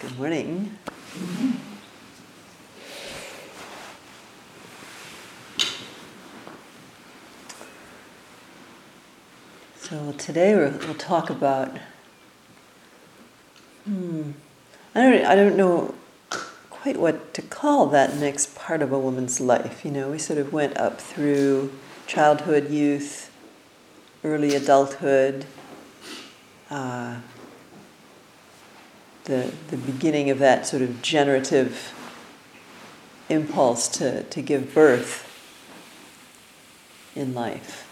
Good morning. So today we'll talk about. I don't know quite what to call that next part of a woman's life. We sort of went up through childhood, youth, early adulthood. The beginning of that sort of generative impulse to give birth in life.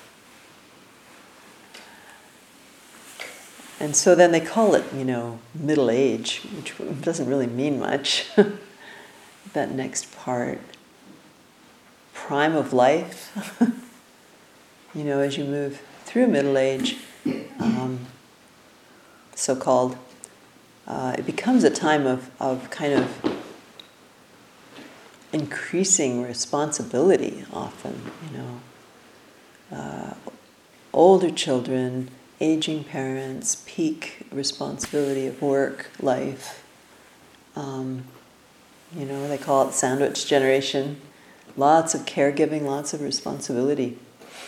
And so then they call it, middle age, which doesn't really mean much. That next part. Prime of life. As you move through middle age, so-called, it becomes a time of kind of increasing responsibility often, older children, aging parents, peak responsibility of work, life. They call it sandwich generation. Lots of caregiving, lots of responsibility.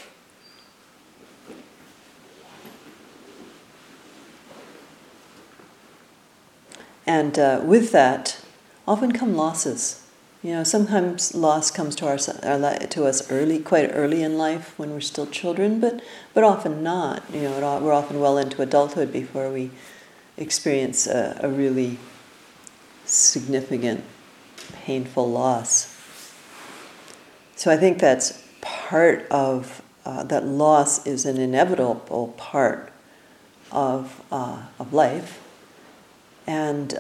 And with that, often come losses. Sometimes loss comes to us quite early in life when we're still children, but often not. We're often well into adulthood before we experience a really significant, painful loss. So I think that's part of that loss is an inevitable part of life. And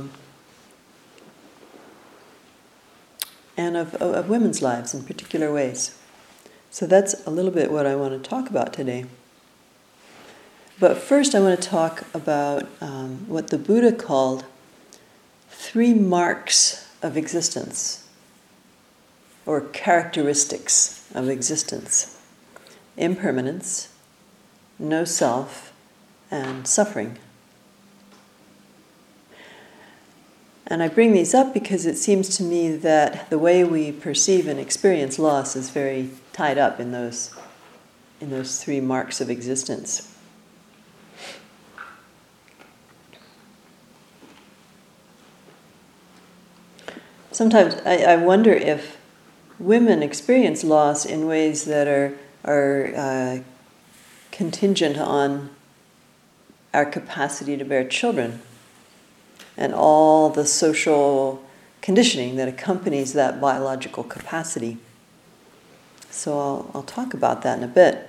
of women's lives in particular ways. So that's a little bit what I want to talk about today. But first I want to talk about what the Buddha called 3 marks of existence, or characteristics of existence: impermanence, no self, and suffering. And I bring these up because it seems to me that the way we perceive and experience loss is very tied up in those 3 marks of existence. Sometimes I wonder if women experience loss in ways that are contingent on our capacity to bear children, and all the social conditioning that accompanies that biological capacity. So I'll talk about that in a bit.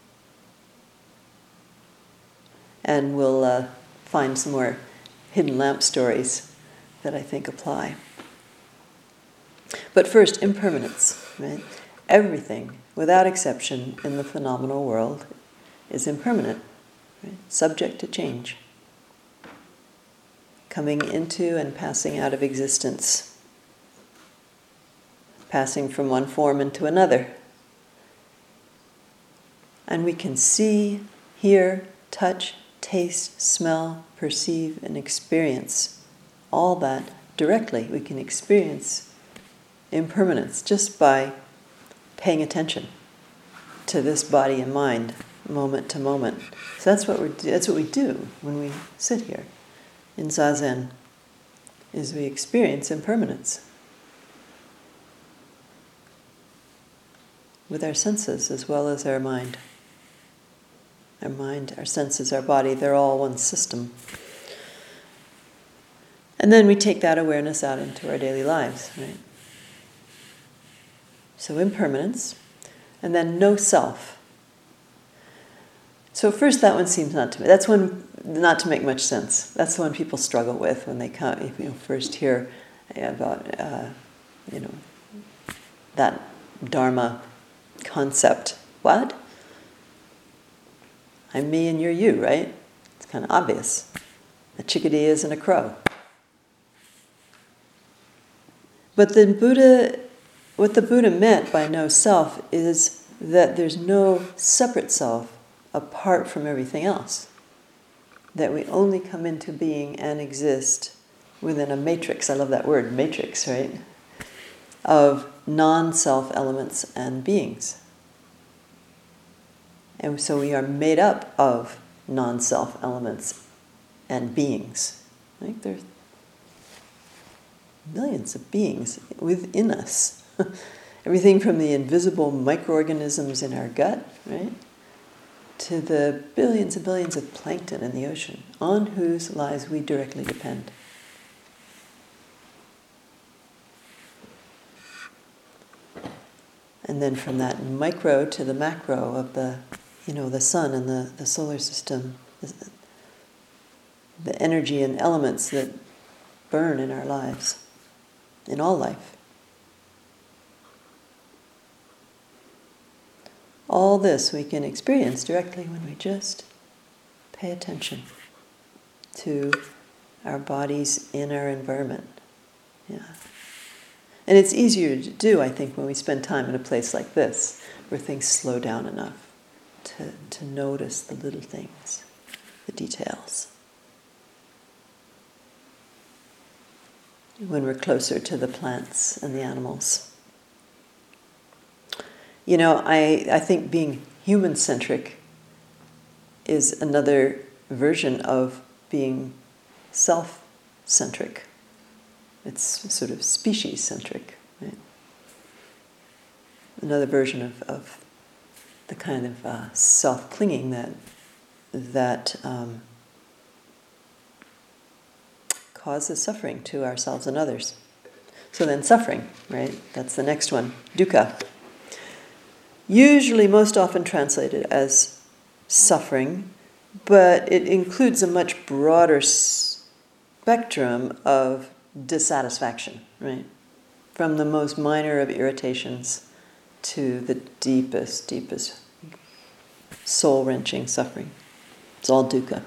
And we'll find some more hidden lamp stories that I think apply. But first, impermanence, right? Everything, without exception, in the phenomenal world is impermanent, right? Subject to change. Coming into and passing out of existence, passing from one form into another. And we can see, hear, touch, taste, smell, perceive, and experience all that directly. We can experience impermanence just by paying attention to this body and mind, moment to moment. So that's what we do when we sit here in Zazen, is we experience impermanence with our senses as well as our mind. Our mind, our senses, our body, they're all one system. And then we take that awareness out into our daily lives, right? So impermanence, and then no self. So first, that one seems not to make much sense. That's the one people struggle with when they come. First hear about that Dharma concept. What? I'm me and you're you, right? It's kind of obvious. A chickadee isn't a crow. But what the Buddha meant by no self is that there's no separate self apart from everything else. That we only come into being and exist within a matrix, I love that word, matrix, right? Of non-self elements and beings. And so we are made up of non-self elements and beings. Right? There's millions of beings within us. Everything from the invisible microorganisms in our gut, right, to the billions and billions of plankton in the ocean, on whose lives we directly depend. And then from that micro to the macro of the sun and the solar system, the energy and elements that burn in our lives, in all life. All this we can experience directly when we just pay attention to our bodies in our environment. Yeah. And it's easier to do, I think, when we spend time in a place like this, where things slow down enough to notice the little things, the details. When we're closer to the plants and the animals. You know, I think being human-centric is another version of being self-centric. It's sort of species-centric, right? Another version of the kind of self-clinging that causes suffering to ourselves and others. So then suffering, right? That's the next one. Dukkha. Usually most often translated as suffering, but it includes a much broader spectrum of dissatisfaction, right? From the most minor of irritations to the deepest soul-wrenching suffering. It's all dukkha.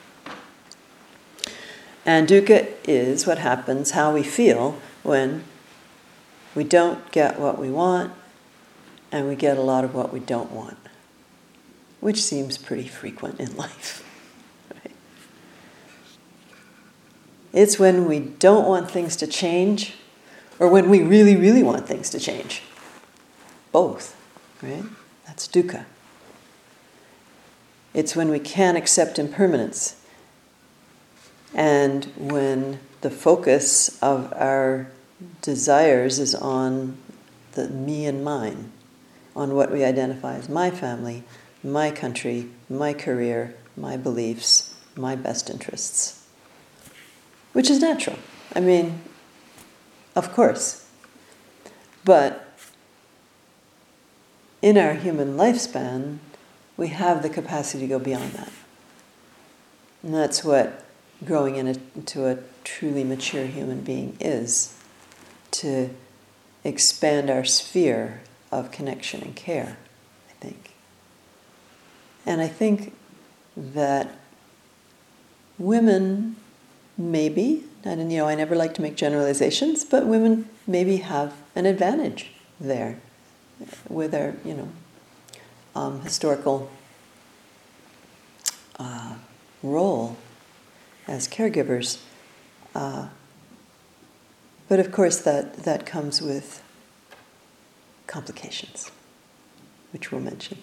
And dukkha is what happens, how we feel when we don't get what we want and we get a lot of what we don't want, which seems pretty frequent in life. Right? It's when we don't want things to change or when we really, really want things to change. Both, right? That's dukkha. It's when we can't accept impermanence and when the focus of our desires is on the me and mine, on what we identify as my family, my country, my career, my beliefs, my best interests. Which is natural. I mean, of course. But in our human lifespan, we have the capacity to go beyond that. And that's what growing into a truly mature human being is, to expand our sphere of connection and care, I think. And I think that women maybe, and I never like to make generalizations, but women maybe have an advantage there with our, historical role as caregivers. But of course that comes with complications, which we'll mention.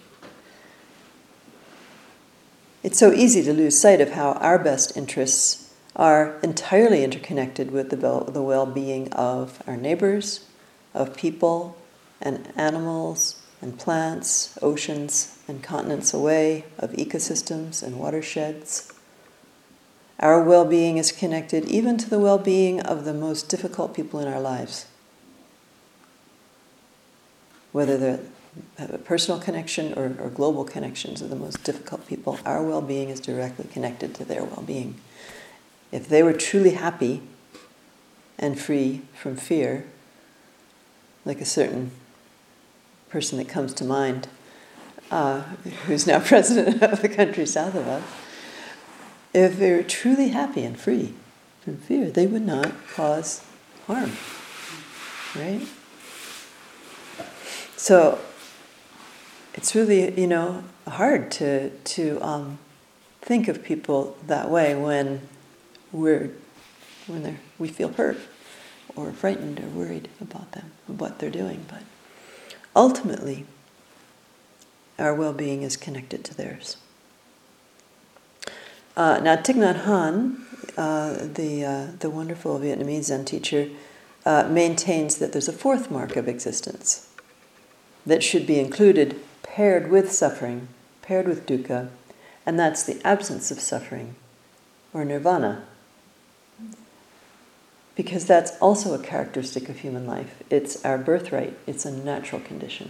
It's so easy to lose sight of how our best interests are entirely interconnected with the well-being of our neighbors, of people and animals and plants, oceans and continents away, of ecosystems and watersheds. Our well-being is connected even to the well-being of the most difficult people in our lives. Whether they have a personal connection or global connections of the most difficult people, our well-being is directly connected to their well-being. If they were truly happy and free from fear, like a certain person that comes to mind, who's now president of the country south of us, if they were truly happy and free from fear, they would not cause harm, right? So it's really, hard to think of people that way when we're when we feel hurt or frightened or worried about them, what they're doing. But ultimately, our well-being is connected to theirs. Now, Thich Nhat Hanh, the wonderful Vietnamese Zen teacher, maintains that there's a fourth mark of existence that should be included, paired with suffering, paired with dukkha, and that's the absence of suffering, or nirvana. Because that's also a characteristic of human life. It's our birthright. It's a natural condition.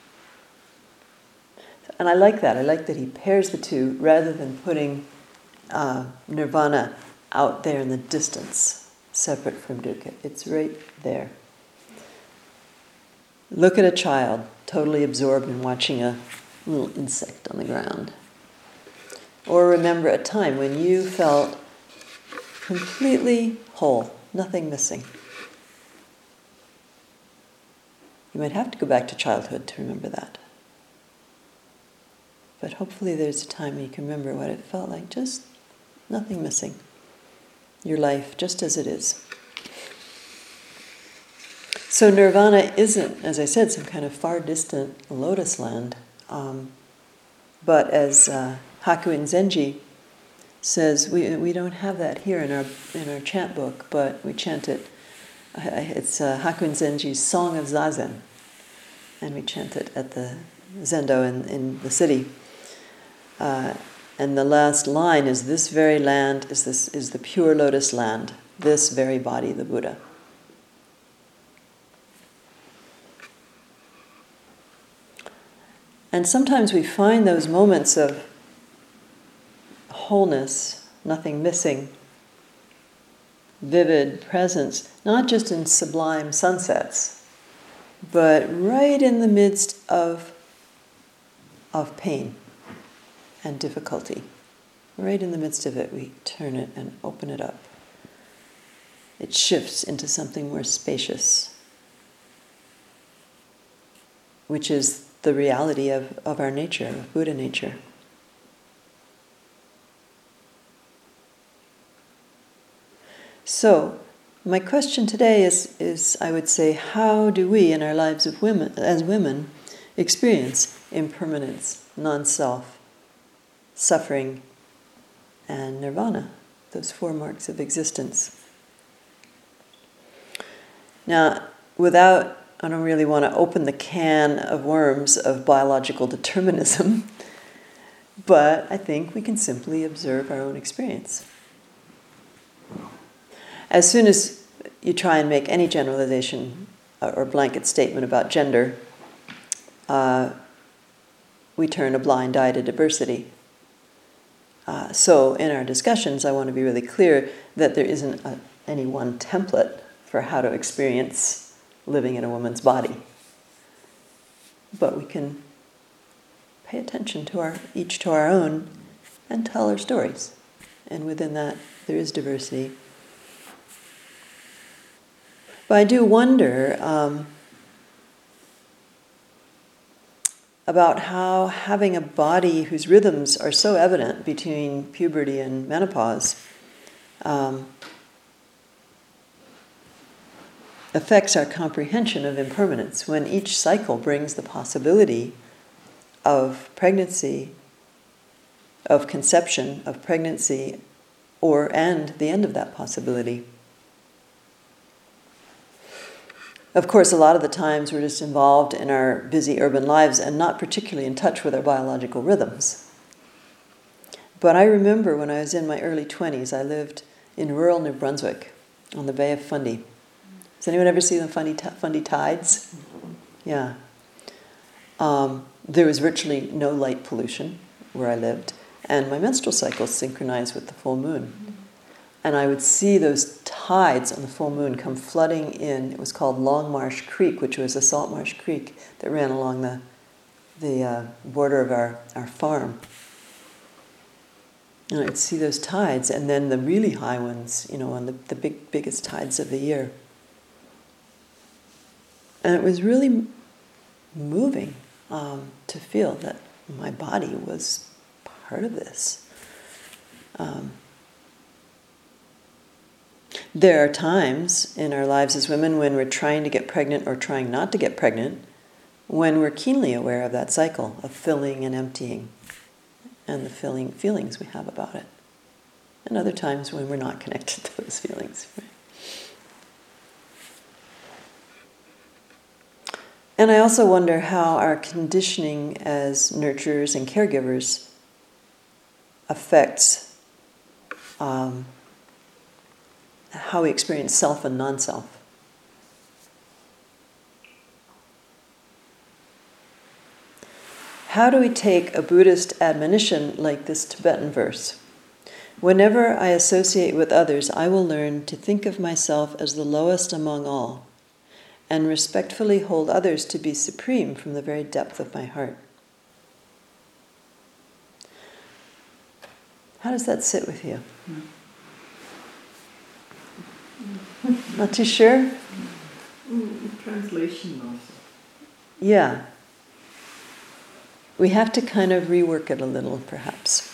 And I like that. I like that he pairs the two rather than putting nirvana out there in the distance, separate from dukkha. It's right there. Look at a child totally absorbed in watching a little insect on the ground. Or remember a time when you felt completely whole, nothing missing. You might have to go back to childhood to remember that. But hopefully there's a time when you can remember what it felt like, just nothing missing. Your life just as it is. So nirvana isn't, as I said, some kind of far distant lotus land. But as Hakuin Zenji says, we don't have that here in our chant book, but we chant it. It's Hakuin Zenji's Song of Zazen, and we chant it at the Zendo in the city. And the last line is, "This very land is the pure lotus land. This very body, the Buddha." And sometimes we find those moments of wholeness, nothing missing, vivid presence, not just in sublime sunsets, but right in the midst of pain and difficulty. Right in the midst of it, we turn it and open it up. It shifts into something more spacious, which is the reality of our nature, of Buddha nature. So, my question today is, I would say, how do we, in our lives of as women, experience impermanence, non-self, suffering, and nirvana, those four marks of existence? Now, I don't really want to open the can of worms of biological determinism, but I think we can simply observe our own experience. As soon as you try and make any generalization or blanket statement about gender, we turn a blind eye to diversity. So in our discussions, I want to be really clear that there isn't any one template for how to experience living in a woman's body. But we can pay attention to each to our own and tell our stories. And within that, there is diversity. But I do wonder about how having a body whose rhythms are so evident between puberty and menopause affects our comprehension of impermanence, when each cycle brings the possibility of pregnancy, of conception, of pregnancy, and the end of that possibility. Of course, a lot of the times we're just involved in our busy urban lives and not particularly in touch with our biological rhythms. But I remember when I was in my early 20s, I lived in rural New Brunswick on the Bay of Fundy. Has anyone ever seen the Fundy tides? Yeah. There was virtually no light pollution where I lived, and my menstrual cycle synchronized with the full moon. And I would see those tides on the full moon come flooding in. It was called Longmarsh Creek, which was a salt marsh creek that ran along the border of our farm. And I'd see those tides, and then the really high ones, on the biggest tides of the year. And it was really moving to feel that my body was part of this. There are times in our lives as women when we're trying to get pregnant or trying not to get pregnant, when we're keenly aware of that cycle of filling and emptying and the feelings we have about it. And other times when we're not connected to those feelings. Right? And I also wonder how our conditioning as nurturers and caregivers affects how we experience self and non-self. How do we take a Buddhist admonition like this Tibetan verse? Whenever I associate with others, I will learn to think of myself as the lowest among all, and respectfully hold others to be supreme from the very depth of my heart. How does that sit with you? Not too sure? Translation also. Yeah. We have to kind of rework it a little, perhaps,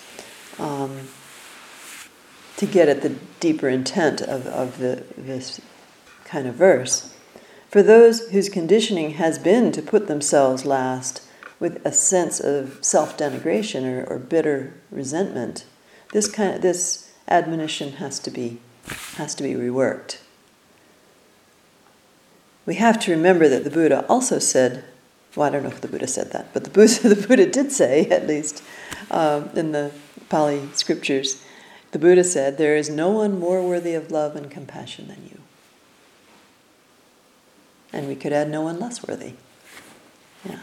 to get at the deeper intent of this kind of verse. For those whose conditioning has been to put themselves last with a sense of self-denigration or bitter resentment, this admonition has to be reworked. We have to remember that the Buddha also said, well, I don't know if the Buddha said that, but the Buddha did say, at least in the Pali scriptures, the Buddha said, there is no one more worthy of love and compassion than you. And we could add no one less worthy. Yeah.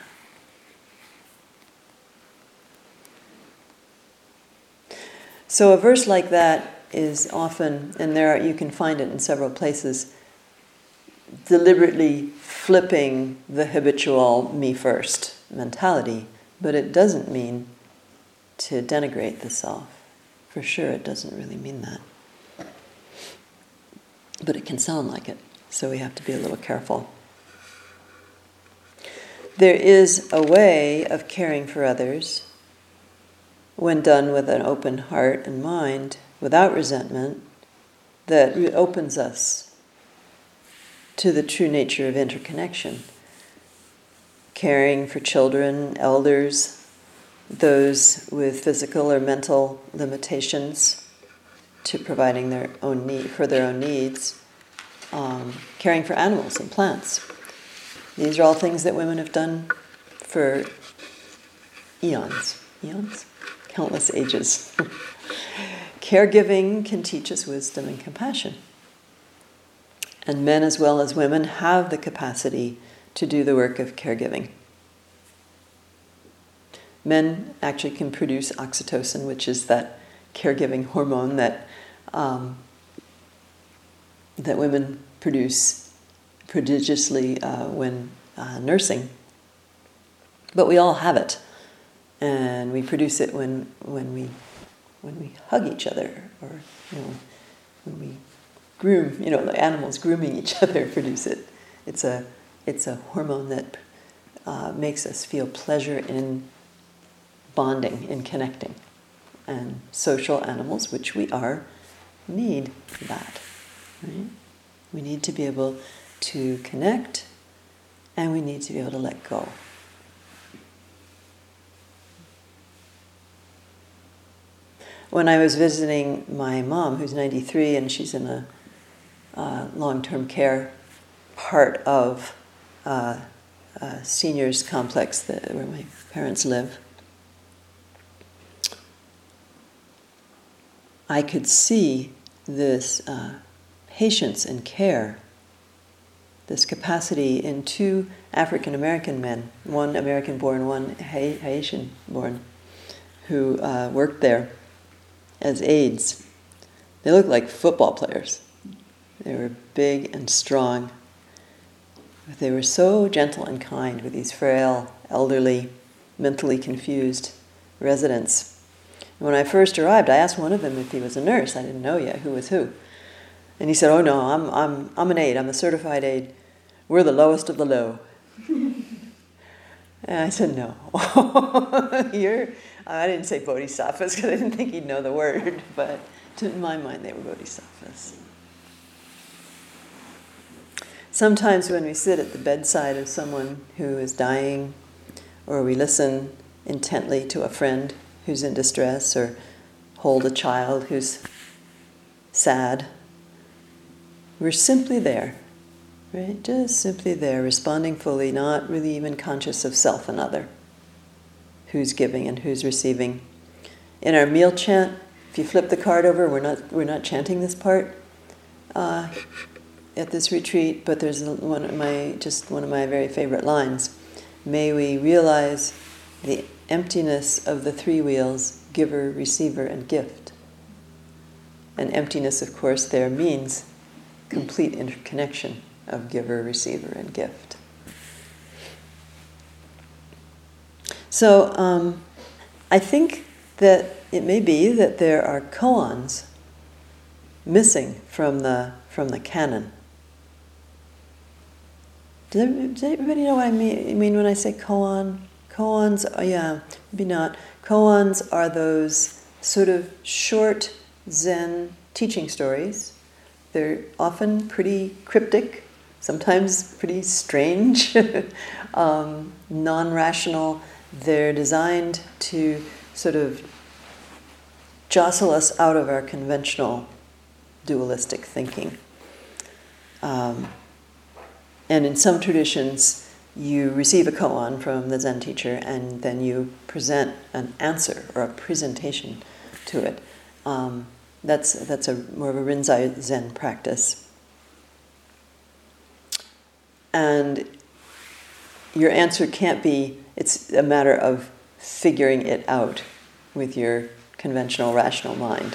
So a verse like that is often, and you can find it in several places, deliberately flipping the habitual me first mentality, but it doesn't mean to denigrate the self. For sure, it doesn't really mean that. But it can sound like it, so we have to be a little careful. There is a way of caring for others when done with an open heart and mind, without resentment, that opens us to the true nature of interconnection. Caring for children, elders, those with physical or mental limitations to providing their own needs, caring for animals and plants. These are all things that women have done for eons, countless ages. Caregiving can teach us wisdom and compassion. And men as well as women have the capacity to do the work of caregiving. Men actually can produce oxytocin, which is that caregiving hormone that women produce prodigiously when nursing. But we all have it, and we produce it when we hug each other, or when we groom. The animals grooming each other produce it. It's a hormone that makes us feel pleasure in bonding, in connecting. And social animals, which we are, need that. Right? We need to be able to connect, and we need to be able to let go. When I was visiting my mom, who's 93, and she's in a long-term care part of a seniors complex where my parents live, I could see this patience and care, this capacity in two African-American men, one American-born, one Haitian-born, who worked there as aides. They looked like football players. They were big and strong. But they were so gentle and kind with these frail, elderly, mentally confused residents. And when I first arrived, I asked one of them if he was a nurse. I didn't know yet who was who. And he said, "Oh no, I'm an aide. I'm a certified aide. We're the lowest of the low." And I said, "No, I didn't say bodhisattvas because I didn't think he'd know the word, but in my mind they were bodhisattvas." sometimes when we sit at the bedside of someone who is dying, or we listen intently to a friend who's in distress, or hold a child who's sad, we're simply there, right? Just simply there, responding fully, not really even conscious of self and other, who's giving and who's receiving. In our meal chant, if you flip the card over, we're not chanting this part at this retreat, but there's one of my very favorite lines. May we realize the emptiness of the three wheels, giver, receiver, and gift. And emptiness, of course, there means complete interconnection of giver, receiver, and gift. So I think that it may be that there are koans missing from the canon. Does everybody know what I mean when I say koan? Koans, maybe not. Koans are those sort of short Zen teaching stories. They're often pretty cryptic, sometimes pretty strange, non-rational. They're designed to sort of jostle us out of our conventional dualistic thinking. And in some traditions, you receive a koan from the Zen teacher and then you present an answer or a presentation to it. That's more of a Rinzai Zen practice. And your answer can't be, it's a matter of figuring it out with your conventional rational mind.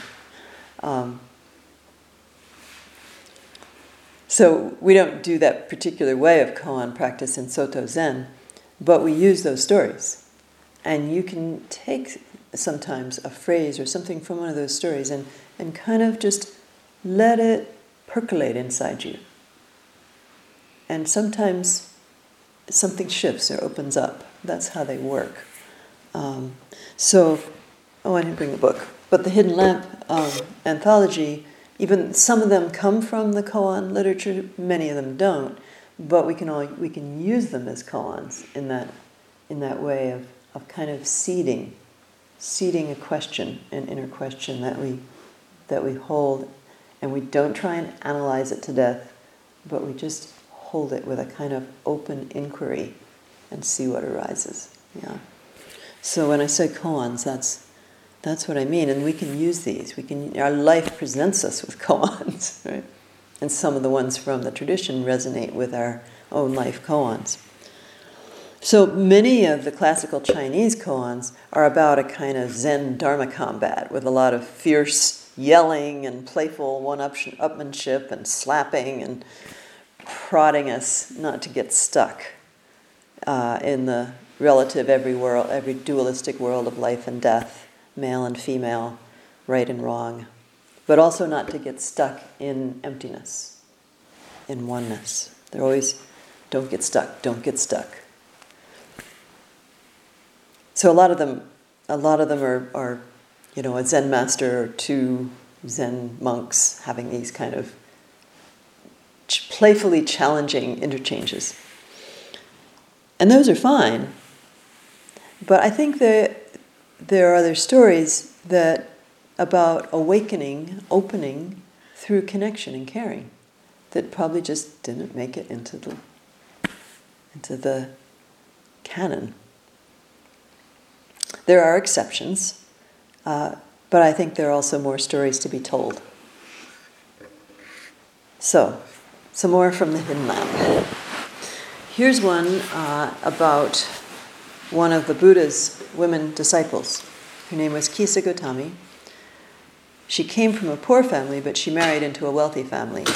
So we don't do that particular way of koan practice in Soto Zen, but we use those stories. And you can take sometimes a phrase or something from one of those stories and kind of just let it percolate inside you. And sometimes something shifts or opens up. That's how they work. I didn't bring a book. But the Hidden Lamp anthology, even some of them come from the koan literature, many of them don't, but we can use them as koans in that way of kind of seeding a question, an inner question that we hold, and we don't try and analyze it to death, but we just hold it with a kind of open inquiry and see what arises. Yeah. So when I say koans, that's what I mean, and we can use these. Our life presents us with koans, right? And some of the ones from the tradition resonate with our own life koans. So many of the classical Chinese koans are about a kind of Zen Dharma combat with a lot of fierce yelling and playful one-upmanship and slapping and prodding us not to get stuck in the relative every dualistic world of life and death, male and female, right and wrong, but also not to get stuck in emptiness, in oneness. They're always, don't get stuck. So a lot of them are a Zen master or two Zen monks having these kind of playfully challenging interchanges. And those are fine, but I think that there are other stories about awakening, opening through connection and caring that probably just didn't make it into the canon. There are exceptions, but I think there are also more stories to be told. So, some more from the Hidden Lamp. Here's one about one of the Buddha's women disciples. Her name was Kisa Gotami. She came from a poor family, but she married into a wealthy family.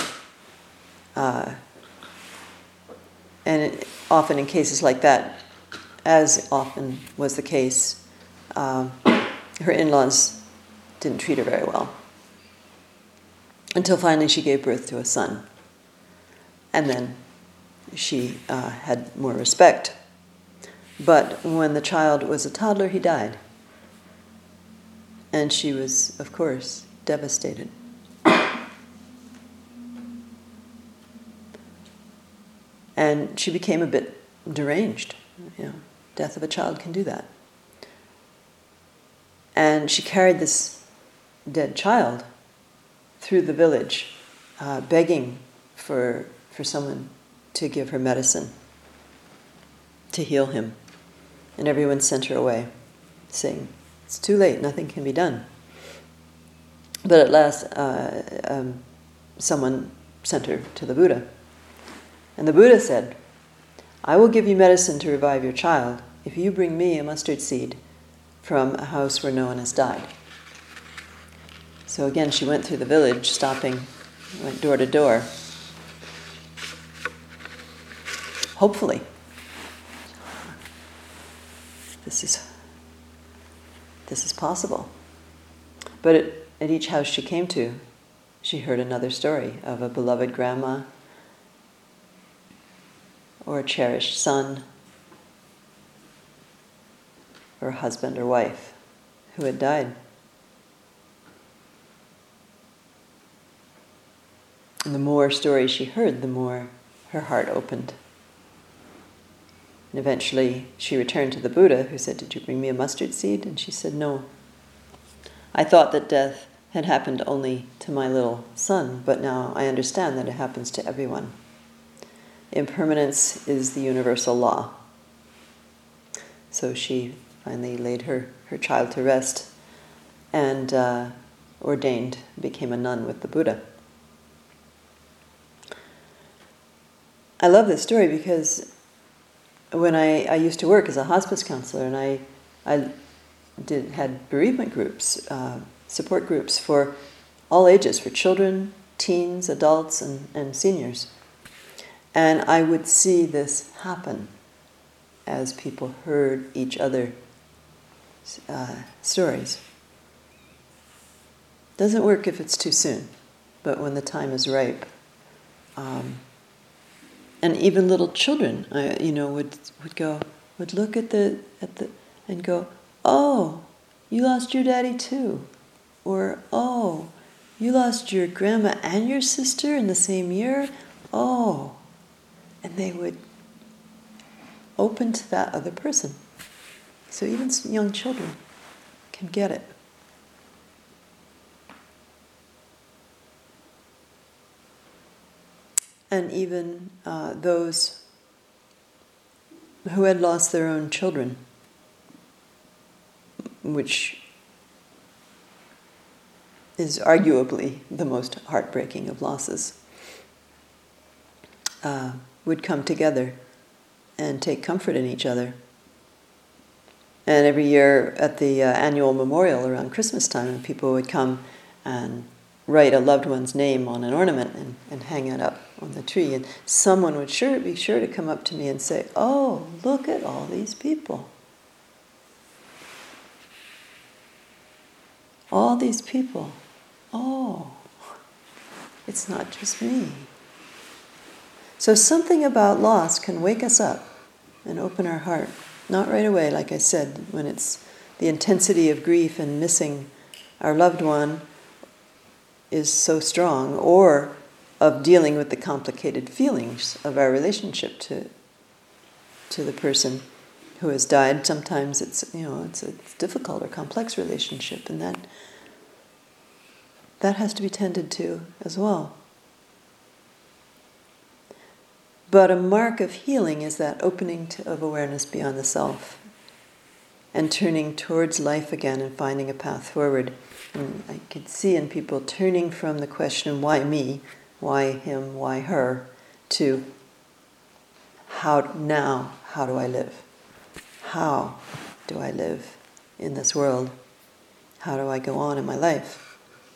And often in cases like that, as often was the case, her in-laws didn't treat her very well. Until finally she gave birth to a son. And then she had more respect. But when the child was a toddler, he died. And she was, of course, devastated. she became a bit deranged. Death of a child can do that. And she carried this dead child through the village, begging for someone to give her medicine to heal him. And everyone sent her away, saying, it's too late, nothing can be done. But at last, someone sent her to the Buddha. And the Buddha said, I will give you medicine to revive your child if you bring me a mustard seed from a house where no one has died. So again, she went through the village, stopping, went door to door. Hopefully, this is possible. But at each house she came to, she heard another story of a beloved grandma or a cherished son or a husband or wife who had died. And the more stories she heard, the more her heart opened. And eventually she returned to the Buddha, who said, did you bring me a mustard seed? And she said, no. I thought that death had happened only to my little son, but now I understand that it happens to everyone. Impermanence is the universal law. So she finally laid her child to rest and ordained, became a nun with the Buddha. I love this story because when I used to work as a hospice counselor, and I had bereavement groups, support groups for all ages, for children, teens, adults, and seniors. And I would see this happen as people heard each other stories. Doesn't work if it's too soon, but when the time is ripe. And even little children, would look at the and go, oh, you lost your daddy too, or oh, you lost your grandma and your sister in the same year, oh, and they would open to that other person. So even young children can get it. And even those who had lost their own children, which is arguably the most heartbreaking of losses, would come together and take comfort in each other. And every year at the annual memorial around Christmas time, people would come and write a loved one's name on an ornament and hang it up on the tree. And someone would be sure to come up to me and say, oh, look at all these people. All these people. Oh, it's not just me. So something about loss can wake us up and open our heart. Not right away, like I said, when it's the intensity of grief and missing our loved one is so strong, or of dealing with the complicated feelings of our relationship to the person who has died. Sometimes it's a difficult or complex relationship, and that has to be tended to as well. But a mark of healing is that opening of awareness beyond the self and turning towards life again and finding a path forward. And I could see in people turning from the question, why me, why him, why her, to how do I live? How do I live in this world? How do I go on in my life?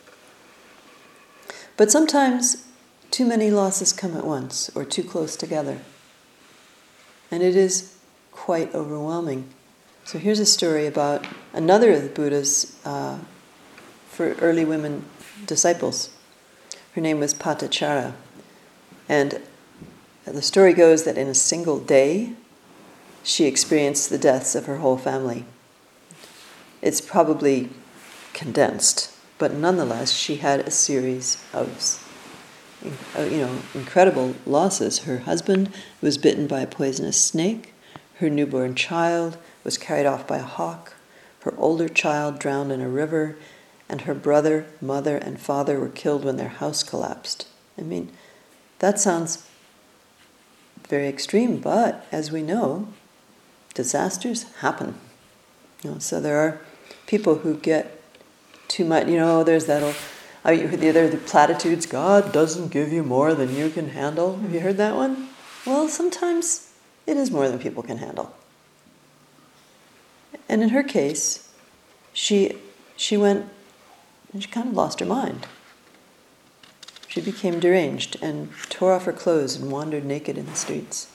But sometimes too many losses come at once or too close together. And it is quite overwhelming. So here's a story about another of the Buddha's for early women disciples. Her name was Patachara. And the story goes that in a single day, she experienced the deaths of her whole family. It's probably condensed, but nonetheless, she had a series of incredible losses. Her husband was bitten by a poisonous snake. Her newborn child was carried off by a hawk. Her older child drowned in a river. And her brother, mother, and father were killed when their house collapsed. I mean, that sounds very extreme, but as we know, disasters happen. So there are people who get too much. There's that. There are the platitudes. God doesn't give you more than you can handle. Have you heard that one? Well, sometimes it is more than people can handle. And in her case, she went and she kind of lost her mind. She became deranged and tore off her clothes and wandered naked in the streets.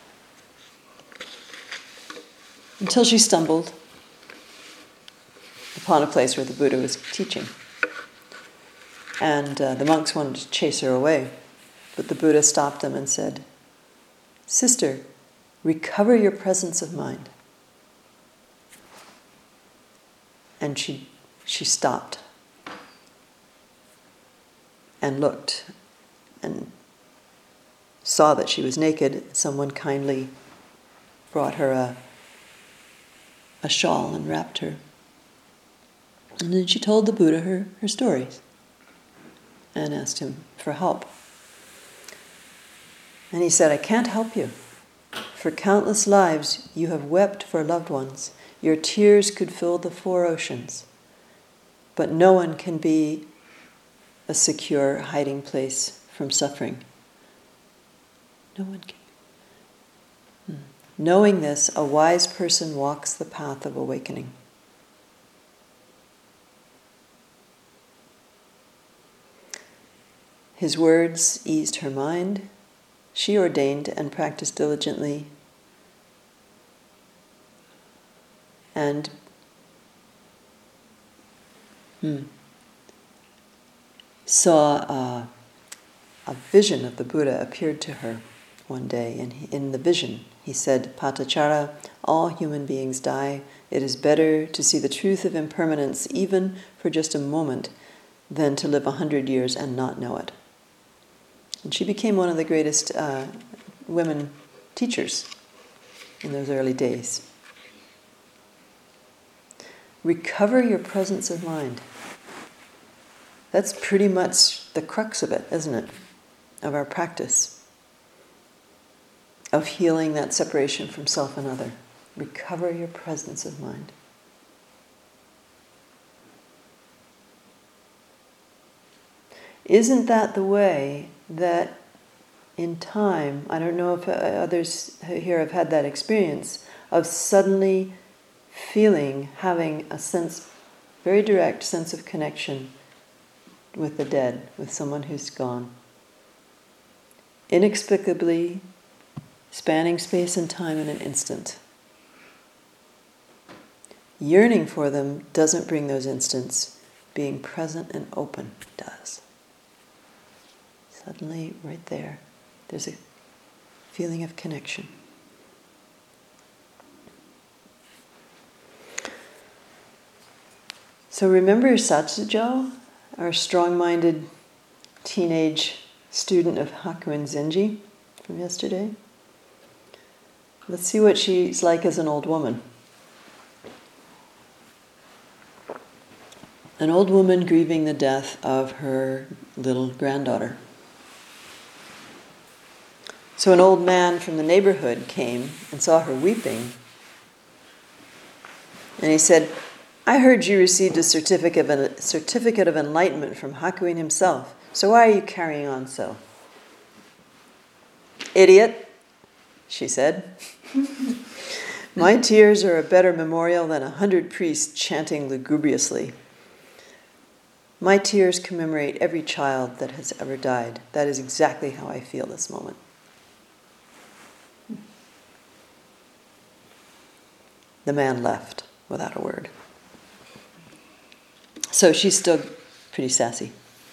Until she stumbled upon a place where the Buddha was teaching. And the monks wanted to chase her away. But the Buddha stopped them and said, "Sister, recover your presence of mind." And she stopped and looked and saw that she was naked. Someone kindly brought her a shawl and wrapped her. And then she told the Buddha her stories and asked him for help. And he said, "I can't help you. For countless lives you have wept for loved ones. Your tears could fill the 4 oceans. But no one can be a secure hiding place from suffering. No one can. Knowing this, a wise person walks the path of awakening." His words eased her mind. She ordained and practiced diligently. And saw a vision of the Buddha appeared to her one day. And in the vision, he said, "Patachara, all human beings die. It is better to see the truth of impermanence, even for just a moment, than to live 100 years and not know it." And she became one of the greatest women teachers in those early days. Recover your presence of mind. That's pretty much the crux of it, isn't it? Of our practice. Of healing that separation from self and other. Recover your presence of mind. Isn't that the way that in time, I don't know if others here have had that experience, of suddenly having a sense, very direct sense of connection with the dead, with someone who's gone. Inexplicably spanning space and time in an instant. Yearning for them doesn't bring those instants. Being present and open does. Suddenly, right there's a feeling of connection. So remember Satsujo, our strong-minded teenage student of Hakuin Zenji from yesterday? Let's see what she's like as an old woman. An old woman grieving the death of her little granddaughter. So an old man from the neighborhood came and saw her weeping. And he said, "I heard you received a certificate of enlightenment from Hakuin himself. So why are you carrying on so?" "Idiot," she said. "My tears are a better memorial than 100 priests chanting lugubriously. My tears commemorate every child that has ever died. That is exactly how I feel this moment." The man left without a word. So she's still pretty sassy.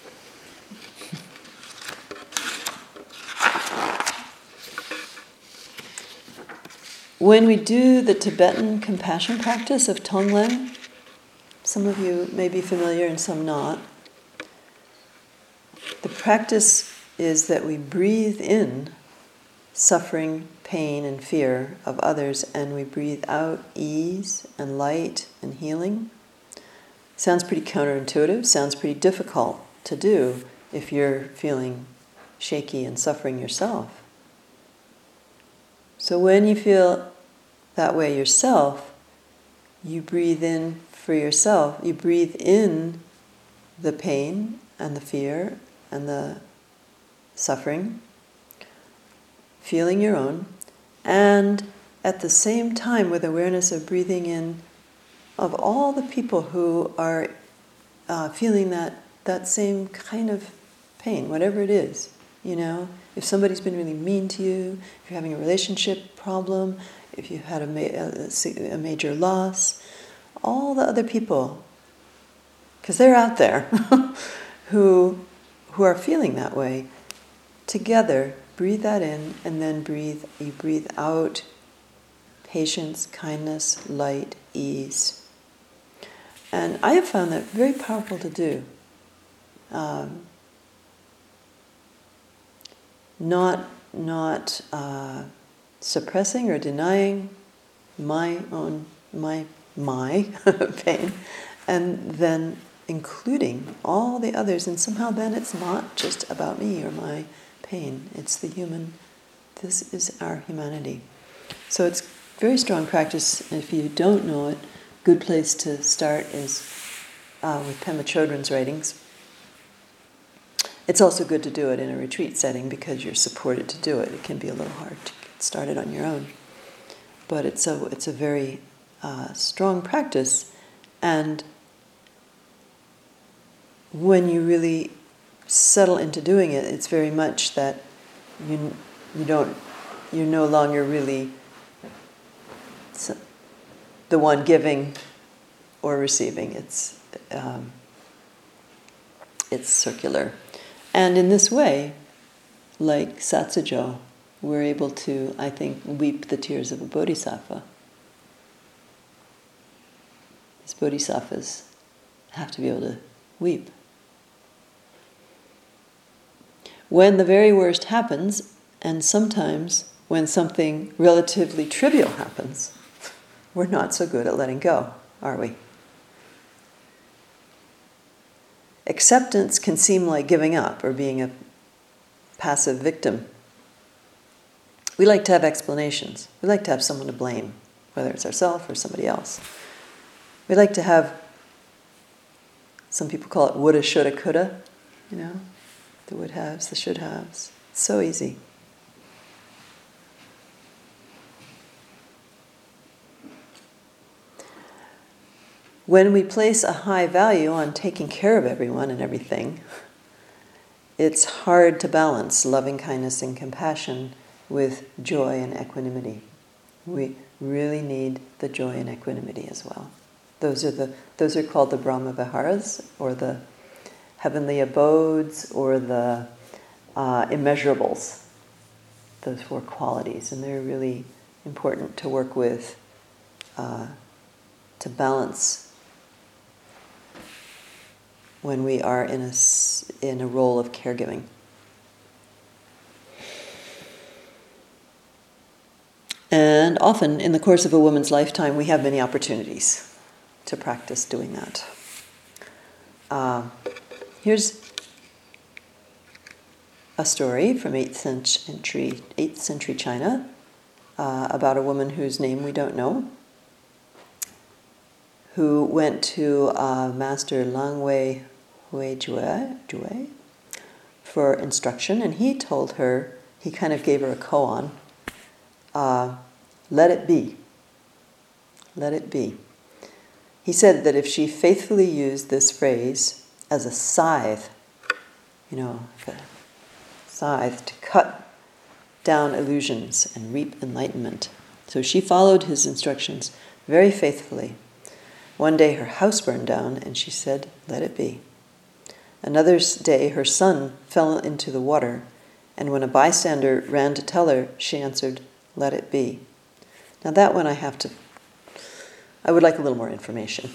When we do the Tibetan compassion practice of Tonglen, some of you may be familiar and some not, the practice is that we breathe in suffering, pain, and fear of others, and we breathe out ease and light and healing. Sounds pretty counterintuitive, sounds pretty difficult to do if you're feeling shaky and suffering yourself. So when you feel that way yourself, you breathe in for yourself. You breathe in the pain and the fear and the suffering, feeling your own, and at the same time with awareness of breathing in of all the people who are feeling that same kind of pain, whatever it is. You know, if somebody's been really mean to you, if you're having a relationship problem, if you've had a major loss, all the other people, because they're out there, who are feeling that way, together, breathe that in, and then you breathe out patience, kindness, light, ease. And I have found that very powerful to do. Not suppressing or denying my pain, and then including all the others, and somehow then it's not just about me or my pain, it's the human. This is our humanity. So it's very strong practice. If you don't know it, good place to start is with Pema Chodron's writings. It's also good to do it in a retreat setting because you're supported to do it. It can be a little hard to get started on your own. But it's a very strong practice, and when you really settle into doing it, it's very much that you're no longer really the one giving or receiving. It's circular. And in this way, like Satsujo, we're able to, I think, weep the tears of a bodhisattva. These bodhisattvas have to be able to weep. When the very worst happens, and sometimes when something relatively trivial happens, we're not so good at letting go, are we? Acceptance can seem like giving up or being a passive victim. We like to have explanations. We like to have someone to blame, whether it's ourselves or somebody else. We like to have, some people call it woulda, shoulda, coulda, the would-haves, the should-haves. It's so easy. When we place a high value on taking care of everyone and everything, it's hard to balance loving kindness and compassion with joy and equanimity. We really need the joy and equanimity as well. Those are called the Brahma Viharas, or the heavenly abodes, or the immeasurables. Those 4 qualities, and they're really important to work with, to balance when we are in a role of caregiving. And often, in the course of a woman's lifetime, we have many opportunities to practice doing that. Here's a story from 8th century China about a woman whose name we don't know, who went to Master Langwei Huizhui for instruction, and he told her, he kind of gave her a koan, let it be. Let it be. He said that if she faithfully used this phrase as a scythe, scythe to cut down illusions and reap enlightenment. So she followed his instructions very faithfully. One day her house burned down and she said, let it be. Another day her son fell into the water, and when a bystander ran to tell her, she answered, let it be. Now that one I would like a little more information.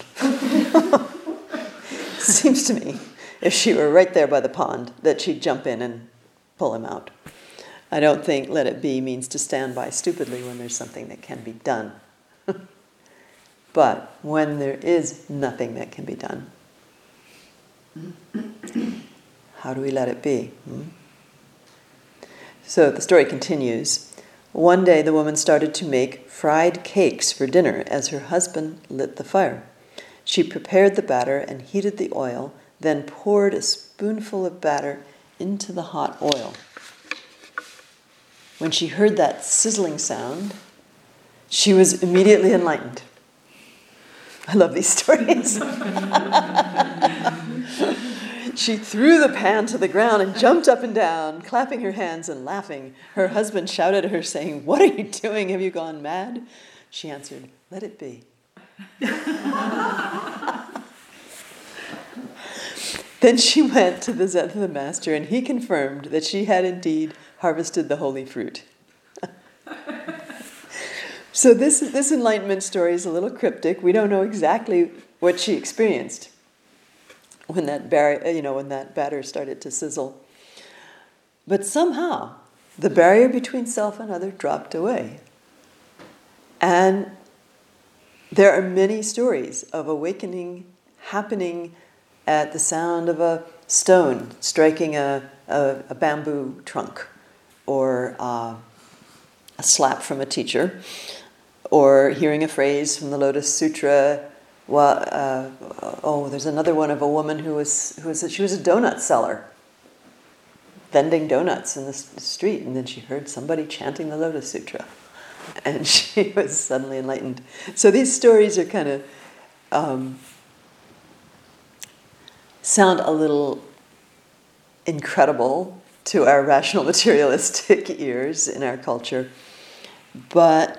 Seems to me, if she were right there by the pond, that she'd jump in and pull him out. I don't think let it be means to stand by stupidly when there's something that can be done. But when there is nothing that can be done, how do we let it be? So the story continues. One day the woman started to make fried cakes for dinner as her husband lit the fire. She prepared the batter and heated the oil, then poured a spoonful of batter into the hot oil. When she heard that sizzling sound, she was immediately enlightened. I love these stories. She threw the pan to the ground and jumped up and down, clapping her hands and laughing. Her husband shouted at her, saying, "What are you doing? Have you gone mad?" She answered, "Let it be." Then she went to the master, and he confirmed that she had indeed harvested the holy fruit. So this enlightenment story is a little cryptic. We don't know exactly what she experienced when that batter started to sizzle. But somehow the barrier between self and other dropped away. And there are many stories of awakening happening at the sound of a stone striking a bamboo trunk, or a slap from a teacher, or hearing a phrase from the Lotus Sutra. There's another one of a woman she was a donut seller, vending donuts in the street, and then she heard somebody chanting the Lotus Sutra, and she was suddenly enlightened. So these stories are kind of sound a little incredible to our rational materialistic ears in our culture, but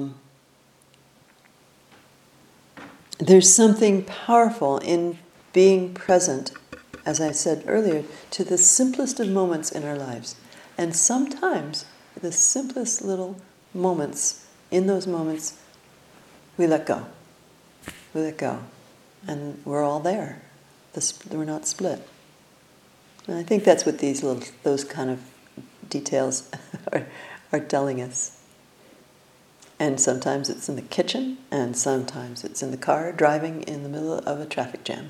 there's something powerful in being present, as I said earlier, to the simplest of moments in our lives. And sometimes the simplest little moments, in those moments, we let go. We let go. And we're all there. We're not split. And I think that's what those kind of details are telling us. And sometimes it's in the kitchen, and sometimes it's in the car driving in the middle of a traffic jam.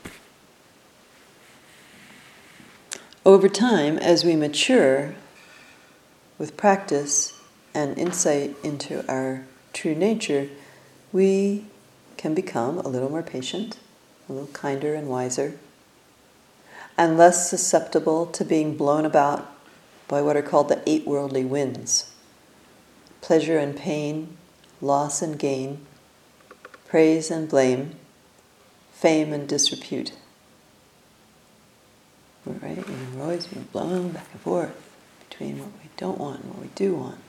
Over time, as we mature with practice and insight into our true nature, we can become a little more patient, a little kinder and wiser, and less susceptible to being blown about by what are called the 8 worldly winds. Pleasure and pain, loss and gain, praise and blame, fame and disrepute. Right? And we're always being blown back and forth between what we don't want and what we do want.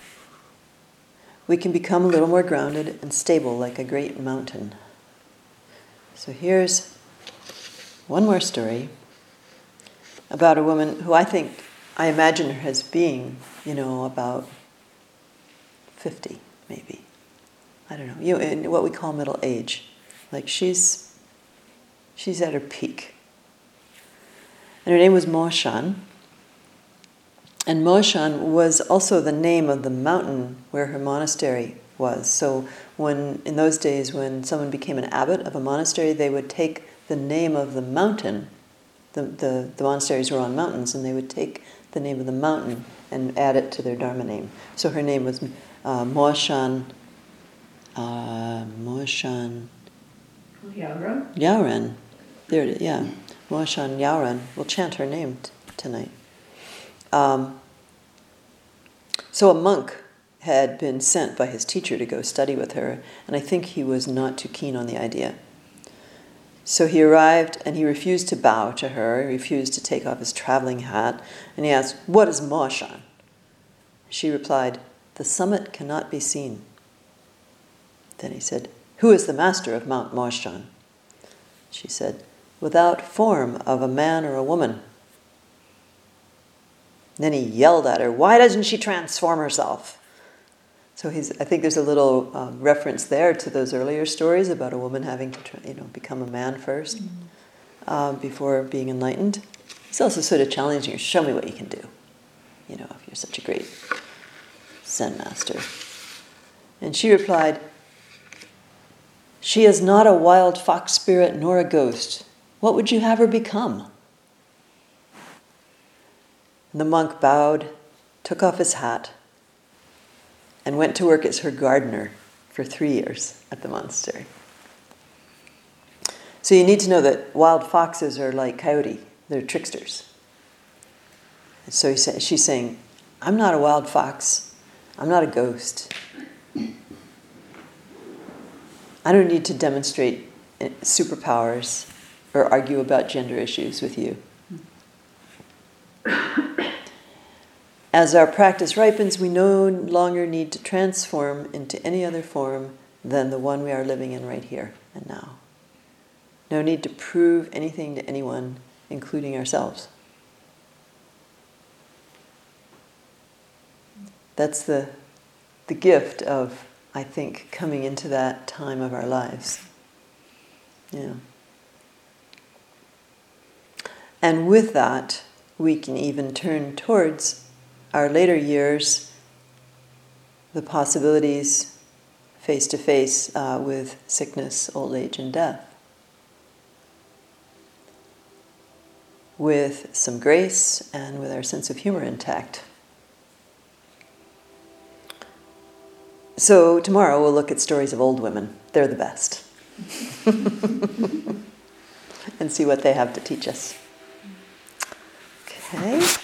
We can become a little more grounded and stable like a great mountain. So here's one more story about a woman who I imagine her as being, about 50, maybe. I don't know. In what we call middle age. Like she's at her peak. And her name was Mo-Shan. And Mo-Shan was also the name of the mountain where her monastery was. So in those days when someone became an abbot of a monastery, they would take the name of the mountain. The monasteries were on mountains, and they would take the name of the mountain and add it to their dharma name. So her name was Mo-Shan Yaoren. There it is, yeah. Mo-Shan Yaoren. We'll chant her name tonight. So a monk had been sent by his teacher to go study with her, and I think he was not too keen on the idea. So he arrived, and he refused to bow to her, he refused to take off his traveling hat, and he asked, "What is Mo-Shan?" She replied, "The summit cannot be seen." Then he said, "Who is the master of Mount Mo-Shan?" She said, "Without form of a man or a woman." Then he yelled at her, "Why doesn't she transform herself?" So I think there's a little reference there to those earlier stories about a woman having to become a man first before being enlightened. He's also sort of challenging her, show me what you can do. You know, if you're such a great Zen master. And she replied, she is not a wild fox spirit nor a ghost. What would you have her become? And the monk bowed, took off his hat, and went to work as her gardener for 3 years at the monastery. So you need to know that wild foxes are like coyote. They're tricksters. So she's saying, I'm not a wild fox. I'm not a ghost. I don't need to demonstrate superpowers or argue about gender issues with you. As our practice ripens, we no longer need to transform into any other form than the one we are living in right here and now. No need to prove anything to anyone, including ourselves. That's the gift of, I think, coming into that time of our lives. Yeah. And with that, we can even turn towards our later years, the possibilities face to face with sickness, old age, and death. With some grace and with our sense of humor intact. So tomorrow we'll look at stories of old women. They're the best. And see what they have to teach us. Okay.